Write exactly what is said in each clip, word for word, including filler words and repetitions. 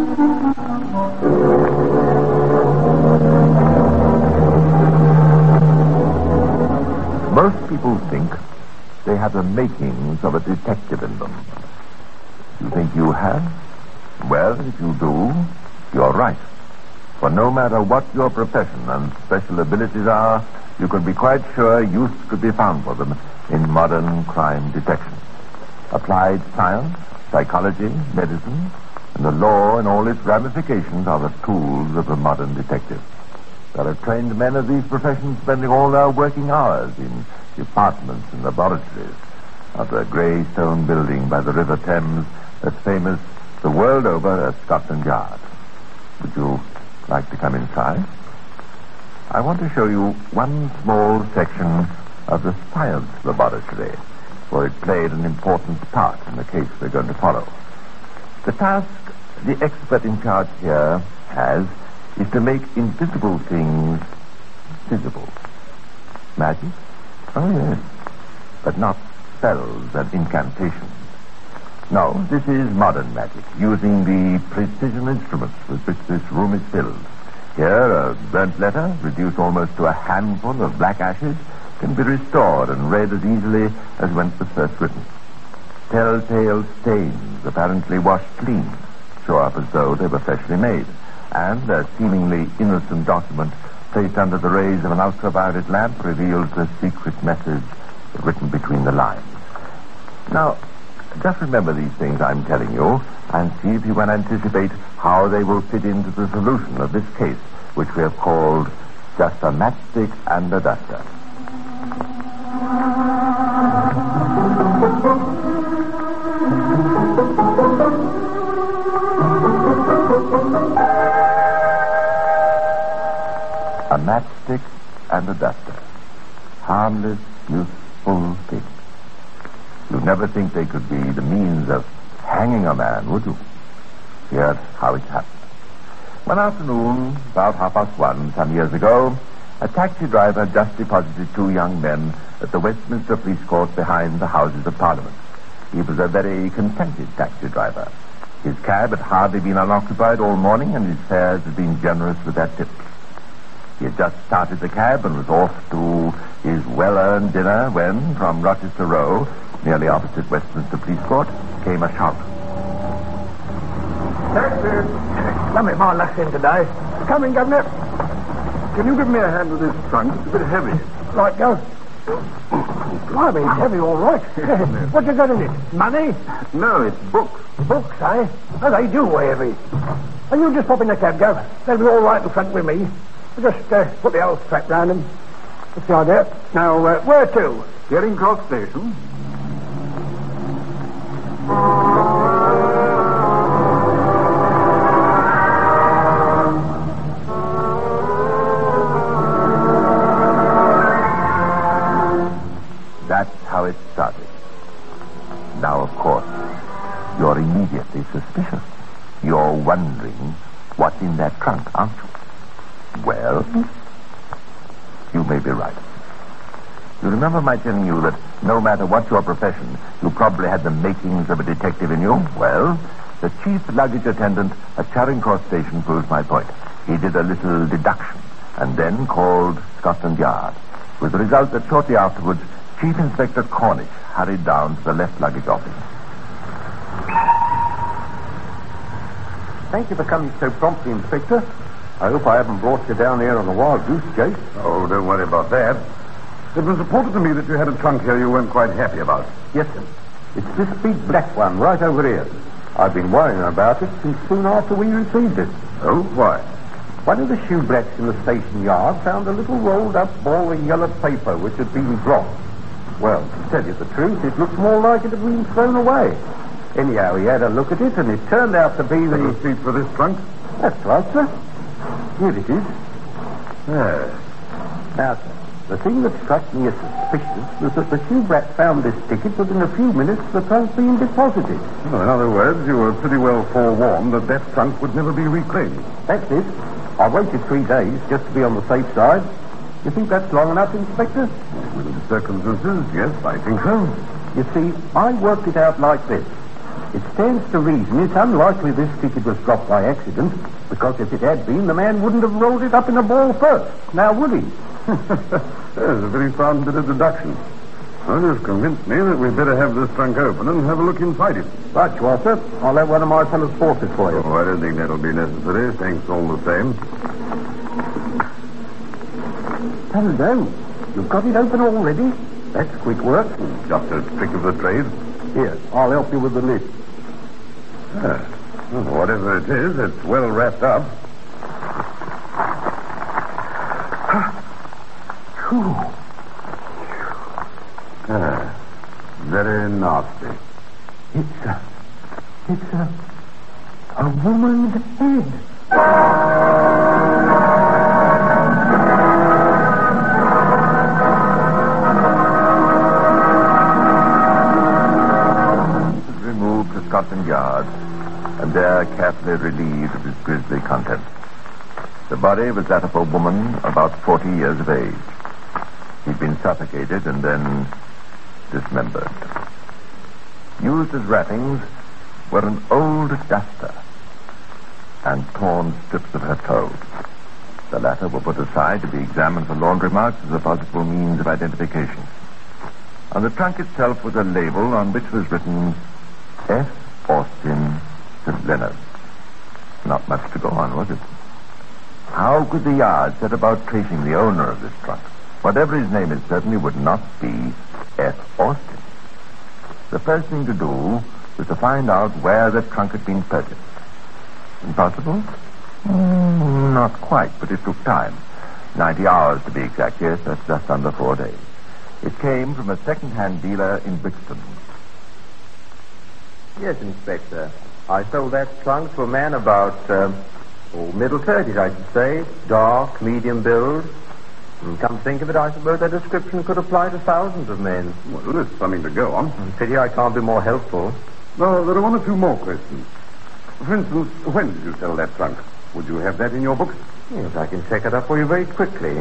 Most people think they have the makings of a detective in them. You think you have? Well, if you do, you're right. For no matter what your profession and special abilities are, you can be quite sure use could be found for them in modern crime detection. Applied science, psychology, medicine, and the law in all its ramifications are the tools of the modern detective. There are trained men of these professions spending all their working hours in departments and laboratories of the grey stone building by the River Thames that's famous the world over as Scotland Yard. Would you like to come inside? I want to show you one small section of the science laboratory, for it played an important part in the case we're going to follow. The task the expert in charge here has is to make invisible things visible. Magic? Oh, yes. But not spells and incantations. No, this is modern magic, using the precision instruments with which this room is filled. Here, a burnt letter, reduced almost to a handful of black ashes, can be restored and read as easily as when it was first written. Telltale stains, apparently washed clean, show up as though they were freshly made. And a seemingly innocent document placed under the rays of an ultraviolet lamp reveals the secret message written between the lines. Now, just remember these things I'm telling you, and see if you can anticipate how they will fit into the solution of this case, which we have called Just a Matchstick and a Duster. A matchstick and a duster. Harmless, useful things. You'd never think they could be the means of hanging a man, would you? Here's how it happened. One afternoon, about half past one, some years ago, a taxi driver just deposited two young men at the Westminster Police Court behind the Houses of Parliament. He was a very contented taxi driver. His cab had hardly been unoccupied all morning, and his fares had been generous with their tips. He had just started the cab and was off to his well-earned dinner when, from Rochester Row, nearly opposite Westminster Police Court, came a shout. Taxi! Let me my luck's in today. Coming, Governor. Can you give me a hand with this trunk? It's a bit heavy. Right, go. Blimey, it's heavy, all right. What you got in it? Money? No, it's books. Books, eh? Oh, they do weigh heavy. And you just pop in the cab, Gov. They'll be all right in front with me. Just uh, put the old strap round them. That's the idea. Now, uh, where to? Charing Cross Station. That's how it started. Now, of course, you're immediately suspicious. You're wondering what's in that trunk, aren't you? Well, you may be right. You remember my telling you that no matter what your profession, you probably had the makings of a detective in you? Well, the chief luggage attendant at Charing Cross Station proves my point. He did a little deduction and then called Scotland Yard, with the result that shortly afterwards, Chief Inspector Cornish hurried down to the left luggage office. Thank you for coming so promptly, Inspector. I hope I haven't brought you down here on a wild goose chase. Oh, don't worry about that. It was reported to me that you had a trunk here you weren't quite happy about. Yes, sir. It's this big black one right over here. I've been worrying about it since soon after we received it. Oh, why? One of the shoeblacks in the station yard found a little rolled-up ball of yellow paper which had been dropped. Well, to tell you the truth, it looked more like it had been thrown away. Anyhow, he had a look at it, and it turned out to be the... The receipt for this trunk? That's right, sir. Here it is. Yes. Now, sir, the thing that struck me as suspicious was that the shoeblack found this ticket within a few minutes of the trunk being deposited. Well, in other words, you were pretty well forewarned that that trunk would never be reclaimed. That's it. I waited three days just to be on the safe side. You think that's long enough, Inspector? With the circumstances, yes, I think so. You see, I worked it out like this. It stands to reason it's unlikely this ticket was dropped by accident, because if it had been, the man wouldn't have rolled it up in a ball first. Now, would he? There's a very sound bit of deduction. Well, you've convinced me that we'd better have this trunk open and have a look inside it. Right, Walter. I'll have one of my fellows force it for you. Oh, I don't think that'll be necessary. Thanks all the same. Hello. You've got it open already? That's quick work. Just a trick of the trade. Here, I'll help you with the lid. Ah, well, whatever it is, it's well wrapped up. Phew. Ah, very nasty. It's a... It's a... a woman's head. Removed to Scotland Yard, and there carefully relieved of its grisly contents. The body was that of a woman about forty years of age. He'd been suffocated and then dismembered. Used as wrappings were an old duster and torn strips of her toes. The latter were put aside to be examined for laundry marks as a possible means of identification. On the trunk itself was a label on which was written F. Austin Saint Leonard. Not much to go on, was it? How could the Yard set about tracing the owner of this trunk? Whatever his name, it certainly would not be F. Austin. The first thing to do was to find out where the trunk had been purchased. Impossible? Mm, not quite, but it took time. Ninety hours to be exact. Yes, that's just under four days. It came from a second-hand dealer in Brixton. Yes, Inspector. I sold that trunk to a man about, um, oh, middle thirties, I should say. Dark, medium build. And come to think of it, I suppose that description could apply to thousands of men. Well, there's something to go on. Pity I can't be more helpful. No, there are one or two more questions. For instance, when did you sell that trunk? Would you have that in your books? Yes, I can check it up for you very quickly.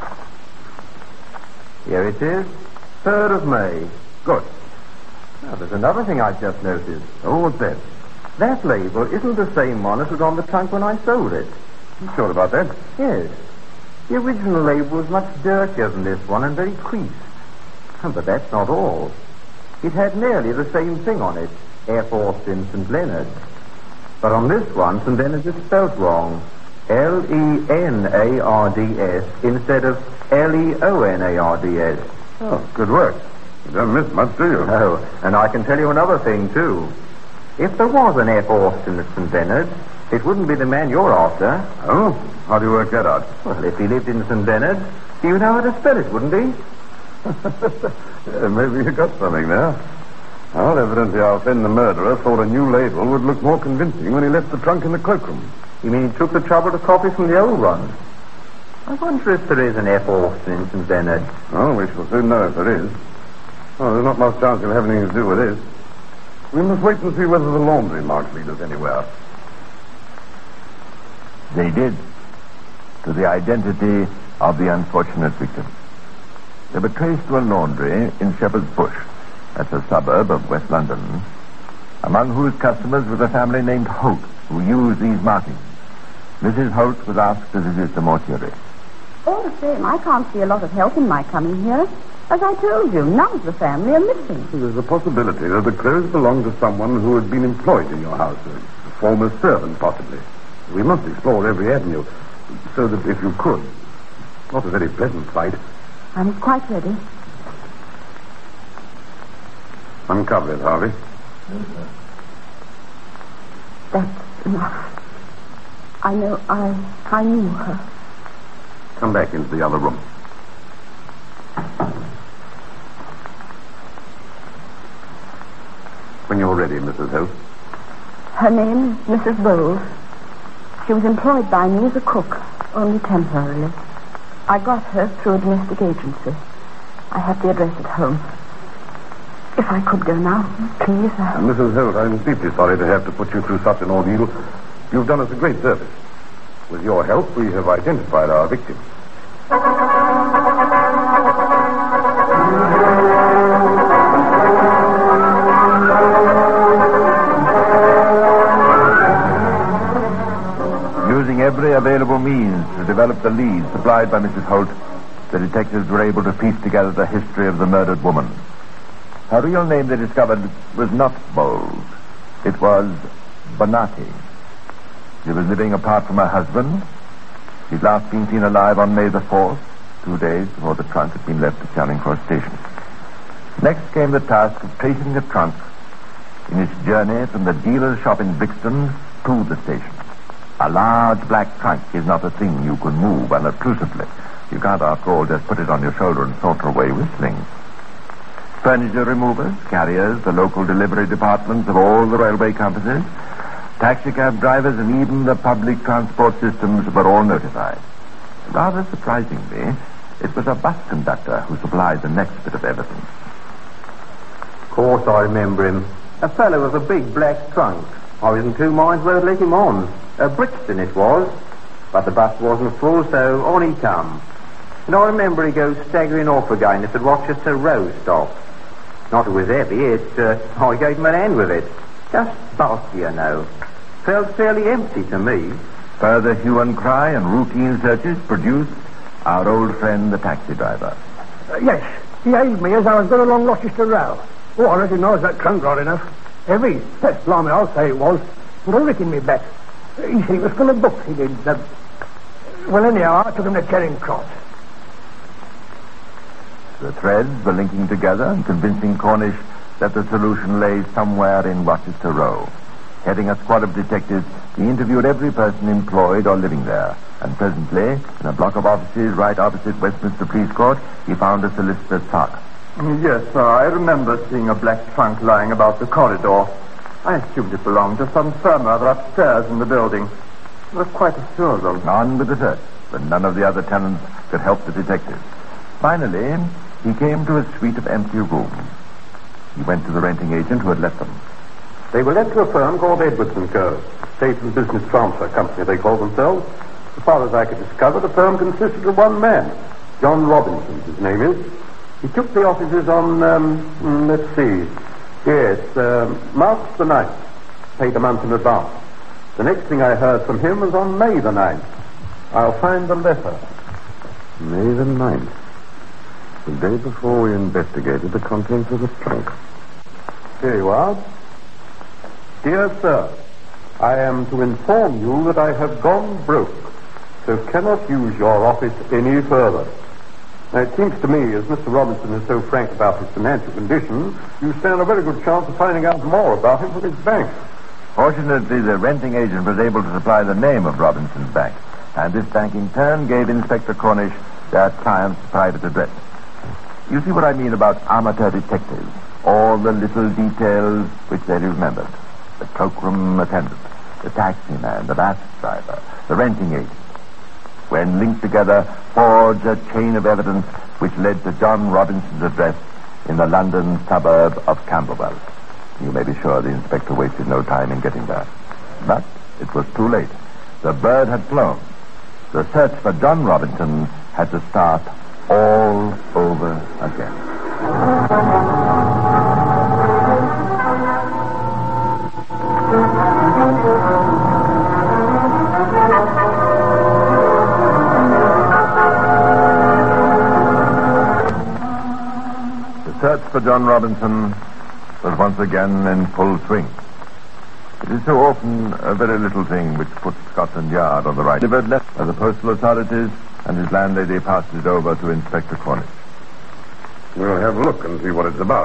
Here it is. third of May. Good. Now, there's another thing I've just noticed. Oh, what's that? That label isn't the same one as was on the trunk when I sold it. You sure about that? Yes. The original label was much dirtier than this one and very creased. But that's not all. It had nearly the same thing on it, F. Austin Saint Leonard. But on this one, Saint Leonard is spelt wrong. L E N A R D S instead of L E O N A R D S. Oh, good work. You don't miss much, do you? No, and I can tell you another thing, too. If there was an F. Austin at Saint Leonard, it wouldn't be the man you're after. Oh? How do you work that out? Well, if he lived in Saint Leonard, you know how to spell it, wouldn't he? Yeah, maybe you got something there. Well, evidently our friend the murderer thought a new label would look more convincing when he left the trunk in the cloakroom. You mean he took the trouble to copy from the old one? I wonder if there is an F. Austin in Saint Leonard. Oh, we shall soon know if there is. Oh, there's not much chance he'll have anything to do with this. We must wait and see whether the laundry marks lead us anywhere. They did, to the identity of the unfortunate victim. They were traced to a laundry in Shepherd's Bush. That's a suburb of West London, among whose customers was a family named Holt, who used these markings. Missus Holt was asked to visit the mortuary. All the same, I can't see a lot of help in my coming here. As I told you, none of the family are missing. There's a possibility that the clothes belonged to someone who had been employed in your house, a former servant, possibly. We must explore every avenue, so that if you could, not a very pleasant sight. I'm quite ready. Uncover it, Harvey. That's enough. I know I I knew her. Come back into the other room. When you're ready, Missus Holt. Her name is Missus Bowles. She was employed by me as a cook, only temporarily. I got her through a domestic agency. I have the address at home. If I could go now, please. Uh... Missus Holt, I'm deeply sorry to have to put you through such an ordeal. You've done us a great service. With your help, we have identified our victim. available means to develop the lead supplied by Missus Holt, the detectives were able to piece together the history of the murdered woman. Her real name, they discovered, was not Bowles. It was Bonatti. She was living apart from her husband. She'd last been seen alive on May the fourth, two days before the trunk had been left at Charing Cross Station. Next came the task of tracing the trunk in its journey from the dealer's shop in Brixton to the station. A large black trunk is not a thing you can move unobtrusively. You can't, after all, just put it on your shoulder and saunter away whistling. Furniture removers, carriers, the local delivery departments of all the railway companies, taxicab drivers, and even the public transport systems were all notified. Rather surprisingly, it was a bus conductor who supplied the next bit of evidence. Of course I remember him. A fellow with a big black trunk. I was in two minds whether to let him on. A Brixton it was. But the bus wasn't full, so on he come. And I remember he goes staggering off again at the Rochester Row stop. Not it was heavy, it, uh, I gave him an hand with it. Just bulky, you know. Felt fairly empty to me. Further hue and cry and routine searches produced our old friend, the taxi driver. Uh, yes, he hailed me as I was going along Rochester Row. Oh, I recognise that trunk right enough. Heavy. Yes, blimey, I'll say it was. But I reckon me back. He said it was full of books, he did. Uh, well, anyhow, I took him to Charing Cross. The threads were linking together and convincing Cornish that the solution lay somewhere in Rochester Row. Heading a squad of detectives, he interviewed every person employed or living there. And presently, in a block of offices right opposite Westminster Police Court, he found a solicitor's clerk. Yes, sir. I remember seeing a black trunk lying about the corridor. I assumed it belonged to some firm or other upstairs in the building. I was quite assured of. On with the search, but none of the other tenants could help the detectives. Finally, he came to a suite of empty rooms. He went to the renting agent who had let them. They were let to a firm called Edwards and Co. State and Business Transfer Company, they call themselves. As far as I could discover, the firm consisted of one man. John Robinson, his name is. He took the offices on, um, let's see, yes, uh, March the ninth. Paid a month in advance. The next thing I heard from him was on May the ninth. I'll find the letter. May the ninth. The day before we investigated the contents of the trunk. Here you are. Dear sir, I am to inform you that I have gone broke, so cannot use your office any further. Now, it seems to me, as Mister Robinson is so frank about his financial condition, you stand a very good chance of finding out more about him from his bank. Fortunately, the renting agent was able to supply the name of Robinson's bank, and this bank in turn gave Inspector Cornish their client's private address. You see what I mean about amateur detectives? All the little details which they remembered. The cloakroom attendant, the taxi man, the bus driver, the renting agent. When linked together, forged a chain of evidence which led to John Robinson's address in the London suburb of Camberwell. You may be sure the inspector wasted no time in getting there. But it was too late. The bird had flown. The search for John Robinson had to start all over again. The search for John Robinson was once again in full swing. It is so often a very little thing which puts Scotland Yard on the right. Delivered left by the postal authorities, and his landlady passed it over to Inspector Cornish. We'll have a look and see what it's about.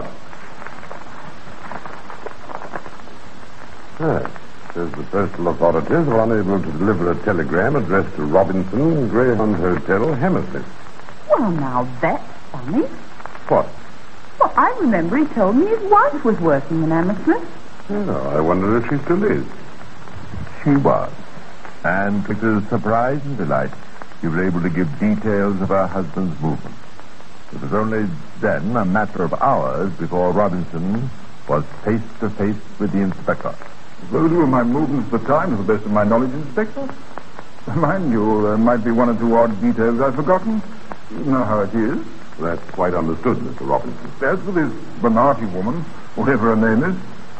Yes. Says the postal authorities are unable to deliver a telegram addressed to Robinson, Greyhound Hotel, Hammersmith. Well, now that's funny. What? Well, I remember he told me his wife was working in Hammersmith. Oh, I wonder if she still is. She was. And to his surprise and delight, she was able to give details of her husband's movements. It was only then a matter of hours before Robinson was face to face with the inspector. Those were my movements at the time, to the best of my knowledge, Inspector. Mind you, there might be one or two odd details I've forgotten. You know how it is. That's quite understood, Mister Robinson. As for this Bonatti woman, whatever her name is,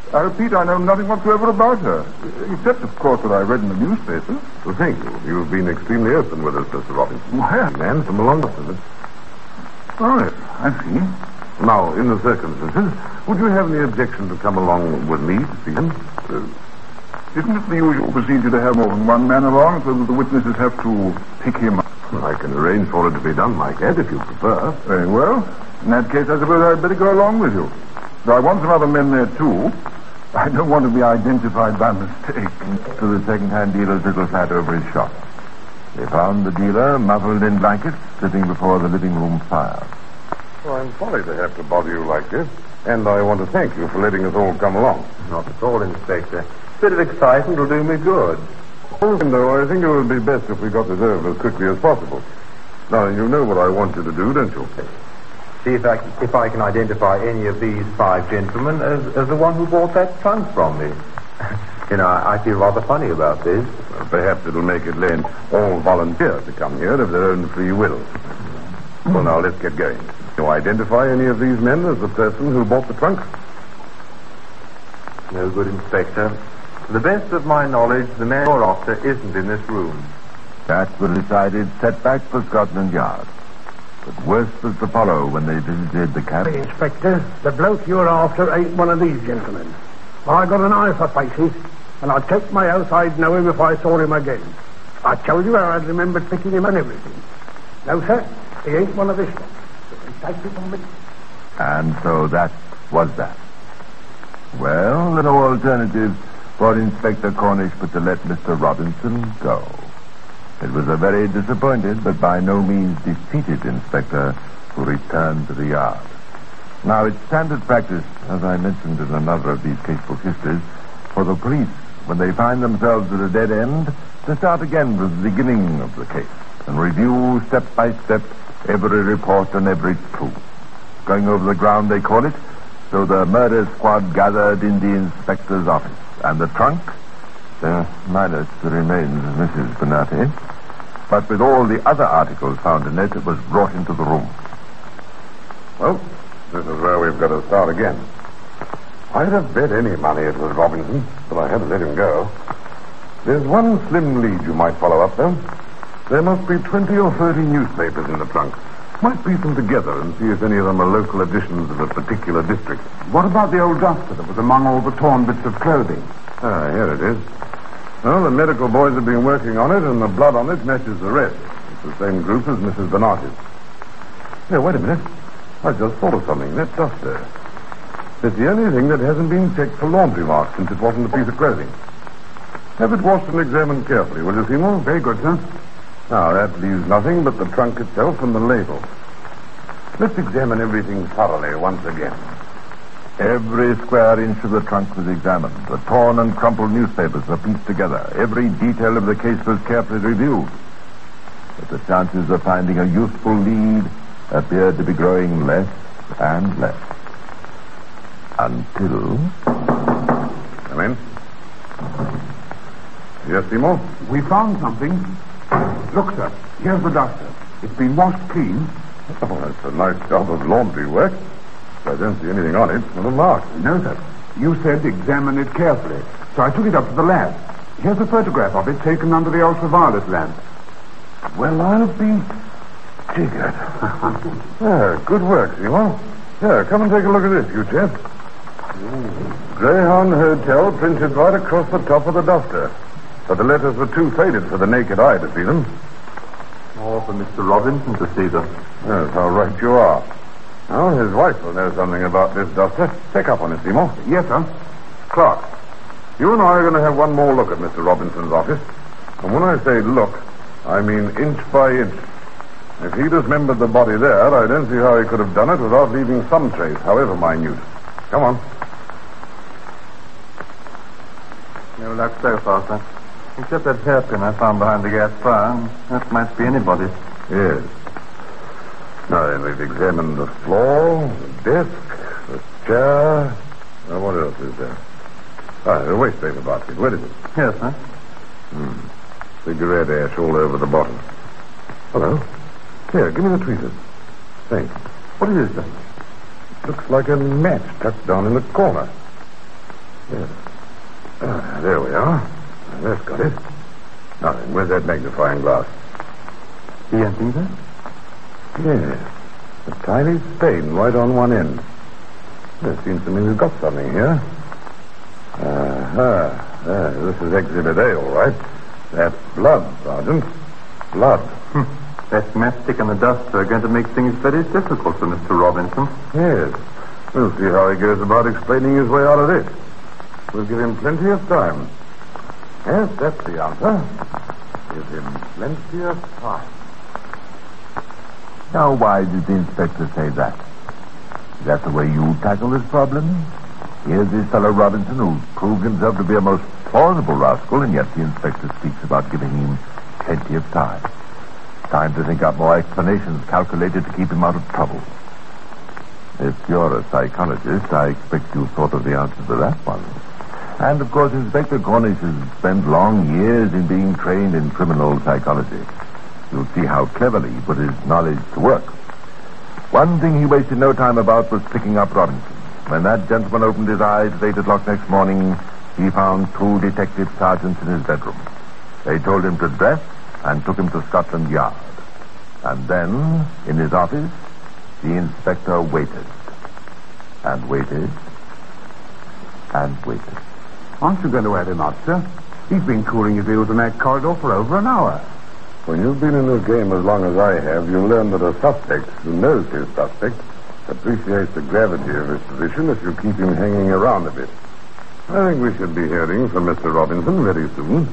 I repeat, I know nothing whatsoever about her. Except, of course, that I read in the newspapers. Well, thank you. You've been extremely open with us, Mister Robinson. Why? Man from along with us. Oh, yes, I see. Now, in the circumstances, would you have any objection to come along with me to see him? Uh, isn't it the usual procedure to have more than one man along so that the witnesses have to pick him up? Well, I can arrange for it to be done like that if you prefer. Very well. In that case, I suppose I'd better go along with you. Though I want some other men there, too. I don't want to be identified by mistake. To the second-hand dealer's little flat over his shop. They found the dealer muffled in blankets sitting before the living room fire. Well, I'm sorry to have to bother you like this, and I want to thank you for letting us all come along. Not at all, Inspector. A bit of excitement will do me good. Even though I think it would be best if we got this over as quickly as possible. Now, you know what I want you to do, don't you? See if I, if I can identify any of these five gentlemen as, as the one who bought that trunk from me. You know, I, I feel rather funny about this. Well, perhaps it'll make it lend all volunteers to come here of their own free will. Well, now, let's get going. Do you identify any of these men as the person who bought the trunk? No good, Inspector. To the best of my knowledge, the man you're after isn't in this room. That was decided setback for Scotland Yard. But worse was to follow when they visited the cabin. Hey, Inspector, the bloke you're after ain't one of these gentlemen. I got an eye for faces, and I'd take my oath I'd know him if I saw him again. I told you how I'd remembered picking him and everything. No, sir, he ain't one of this lot. Take it from me. And so that was that. Well, the no alternative for Inspector Cornish but to let Mister Robinson go. It was a very disappointed but by no means defeated inspector who returned to the yard. Now, it's standard practice, as I mentioned in another of these casebook histories, for the police, when they find themselves at a dead end, to start again from the beginning of the case and review step by step every report and every clue. Going over the ground, they call it. So the murder squad gathered in the inspector's office. And the trunk? Uh, minus the remains of Missus Bonatti. But with all the other articles found in it, it was brought into the room. Well, this is where we've got to start again. I'd have bet any money it was Robinson, but I had to let him go. There's one slim lead you might follow up, though. There must be twenty or thirty newspapers in the trunk. Might piece them together and see if any of them are local editions of a particular district. What about the old duster that was among all the torn bits of clothing? Ah, here it is. Well, the medical boys have been working on it, and the blood on it matches the rest. It's the same group as Missus Bonatti's. Here, wait a minute. I just thought of something. That duster. It's the only thing that hasn't been checked for laundry marks since it wasn't a piece of clothing. Have it washed and examined carefully, will you, Seymour? Very good, sir. Now, that leaves nothing but the trunk itself and the label. Let's examine everything thoroughly once again. Every square inch of the trunk was examined. The torn and crumpled newspapers were pieced together. Every detail of the case was carefully reviewed. But the chances of finding a useful lead appeared to be growing less and less. Until... Come in. Yes, Seymour? We found something. Look, sir. Here's the duster. It's been washed clean. Oh, that's a nice job of laundry work. I don't see anything on it. Not a mark. No, sir. You said examine it carefully. So I took it up to the lab. Here's a photograph of it taken under the ultraviolet lamp. Well, I'll be jiggered. Yeah, good work, Seymour. Yeah, come and take a look at this, you chap. Greyhound Hotel printed right across the top of the duster. But the letters were too faded for the naked eye to see them. Or for Mister Robinson to see them. Yes, how right you are. Now, his wife will know something about this duster. Check up on it, Seymour. Yes, sir. Clark, you and I are going to have one more look at Mister Robinson's office. And when I say look, I mean inch by inch. If he dismembered the body there, I don't see how he could have done it without leaving some trace, however minute. Come on. No luck so far, sir. Except that hairpin I found behind the gas fire. That might be anybody's. Yes. Now then, we've examined the floor, the desk, the chair. Now, what else is there? Ah, the waste paper basket. Where is it? Yes, sir. Hmm. Cigarette ash all over the bottom. Hello. Here, give me the tweezers. Thanks. What is it, sir? Looks like a match tucked down in the corner. Yes. Ah, there we are. That's got it. Nothing. Where's that magnifying glass? The empty there? Yes. A tiny stain right on one end. It seems to me we've got something here. Uh-huh. Uh, this is Exhibit A, all right. That's blood, Sergeant. Blood. That matchstick and the dust are going to make things very difficult for Mister Robinson. Yes. We'll see how he goes about explaining his way out of this. We'll give him plenty of time. Yes, that's the answer. Give him plenty of time. Now, why did the inspector say that? Is that the way you tackle this problem? Here's this fellow Robinson who proved himself to be a most plausible rascal, and yet the inspector speaks about giving him plenty of time. Time to think up more explanations calculated to keep him out of trouble. If you're a psychologist, I expect you've thought of the answer to that one. And, of course, Inspector Cornish has spent long years in being trained in criminal psychology. You'll see how cleverly he put his knowledge to work. One thing he wasted no time about was picking up Robinson. When that gentleman opened his eyes at eight o'clock next morning, he found two detective sergeants in his bedroom. They told him to dress and took him to Scotland Yard. And then, in his office, the inspector waited. And waited. And waited. Aren't you going to add him up, sir? He's been cooling his heels in that corridor for over an hour. When you've been in this game as long as I have, you'll learn that a suspect who knows his suspect appreciates the gravity of his position if you keep him hanging around a bit. I think we should be hearing from Mister Robinson very soon.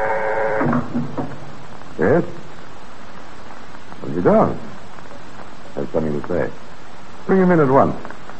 Yes? Well, he does. Has something to say. Bring him in at once.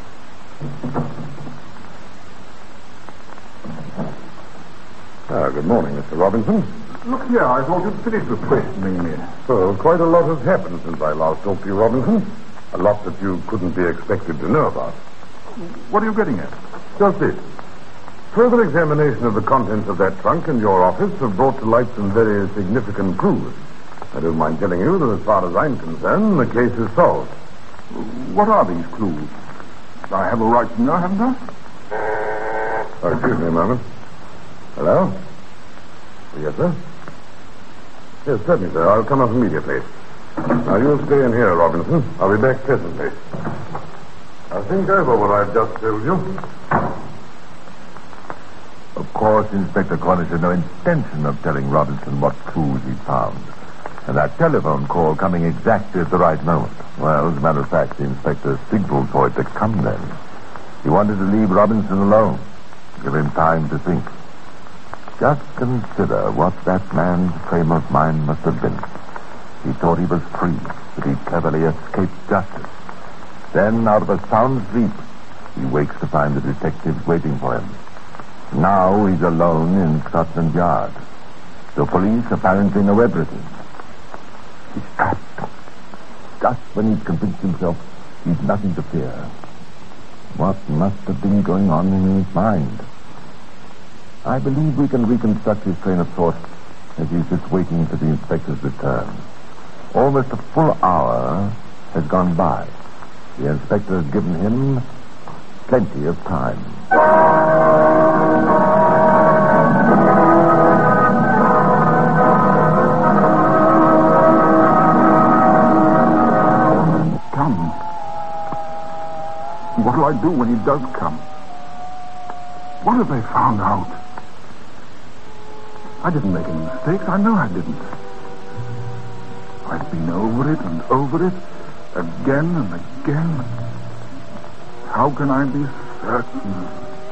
Ah, good morning, Mister Robinson. Look here, I thought you'd finished with questioning me. Well, quite a lot has happened since I last talked to you, Robinson. A lot that you couldn't be expected to know about. What are you getting at? Just this. Further examination of the contents of that trunk in your office have brought to light some very significant clues. I don't mind telling you that as far as I'm concerned, the case is solved. What are these clues? I have a right to know, haven't I? Oh, excuse me a moment. Hello? Yes, sir? Yes, certainly, sir. I'll come up immediately. Now, you stay in here, Robinson. I'll be back presently. Now, think over what I've just told you. Of course, Inspector Cornish had no intention of telling Robinson what clues he'd found. And that telephone call coming exactly at the right moment. Well, as a matter of fact, the inspector signaled for it to come then. He wanted to leave Robinson alone. Give him time to think. Just consider what that man's frame of mind must have been. He thought he was free, that he'd cleverly escaped justice. Then, out of a sound sleep, he wakes to find the detectives waiting for him. Now he's alone in Scotland Yard. The police apparently know everything. He's trapped. Just when he's convinced himself he's nothing to fear. What must have been going on in his mind? I believe we can reconstruct his train of thought as he sits waiting for the inspector's return. Almost a full hour has gone by. The inspector has given him plenty of time. Come. What'll I do when he does come? What have they found out? I didn't make any mistakes. I know I didn't. I've been over it and over it, again and again. How can I be certain?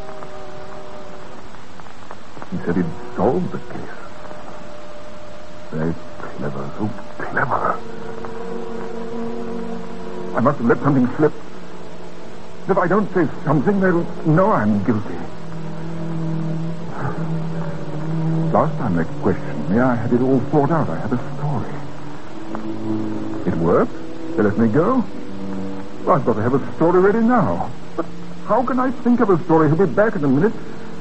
He said he'd solved the case. Very clever, so clever. I must have let something slip. If I don't say something, they'll know I'm guilty. Last time they questioned me, I had it all thought out. I had a story. It worked. They let me go. Well, I've got to have a story ready now. But how can I think of a story? He'll be back in a minute.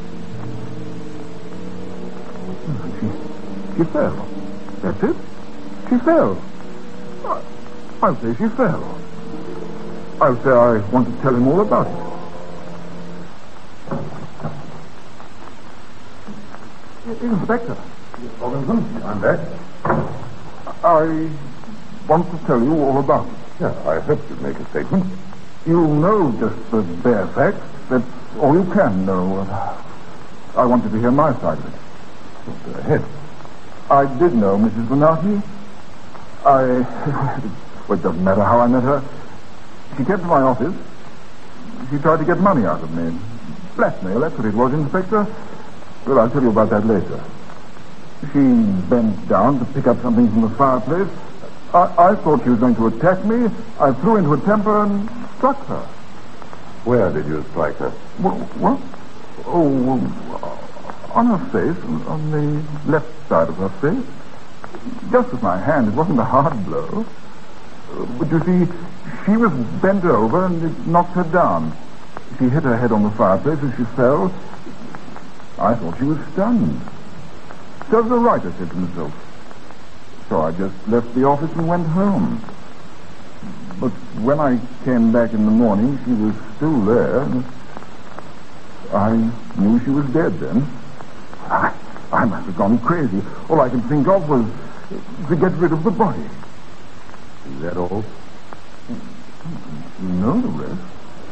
She, she fell. That's it. She fell. I'll say she fell. I'll say I want to tell him all about it. Inspector. Robinson, I'm back. I want to tell you all about it. Yeah, I hope you'd make a statement. You'll know just the bare facts. That's all you can know. I want you to hear my side of it. Go ahead. I did know Missus Bonatti. I... well, it doesn't matter how I met her. She came to my office. She tried to get money out of me. Blackmail, that's what it was, Inspector. Well, I'll tell you about that later. She bent down to pick up something from the fireplace. I, I thought she was going to attack me. I threw into a temper and struck her. Where did you strike her? What? what? Oh, on her face, on the left side of her face. Just with my hand. It wasn't a hard blow. But you see, she was bent over and it knocked her down. She hit her head on the fireplace as she fell. I thought she was stunned. Serves her right, I said to myself. So I just left the office and went home. But when I came back in the morning, she was still there. I knew she was dead then. I, I must have gone crazy. All I could think of was to get rid of the body. Is that all? You know the rest.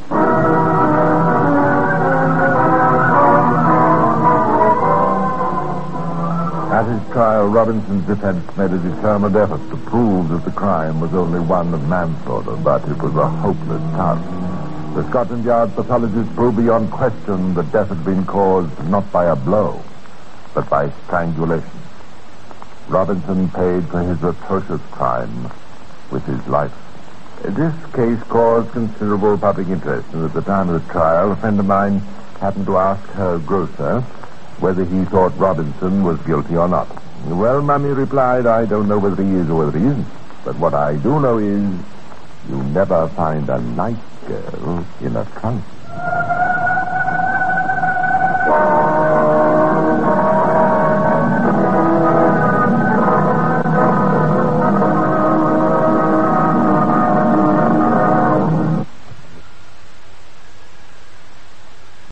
At his trial, Robinson's defense made a determined effort to prove that the crime was only one of manslaughter, but it was a hopeless task. The Scotland Yard pathologist proved beyond question that death had been caused not by a blow, but by strangulation. Robinson paid for his atrocious crime with his life. This case caused considerable public interest, and at the time of the trial, a friend of mine happened to ask her grocer whether he thought Robinson was guilty or not. Well, Mummy replied, I don't know whether he is or whether he isn't, but what I do know is you never find a nice girl in a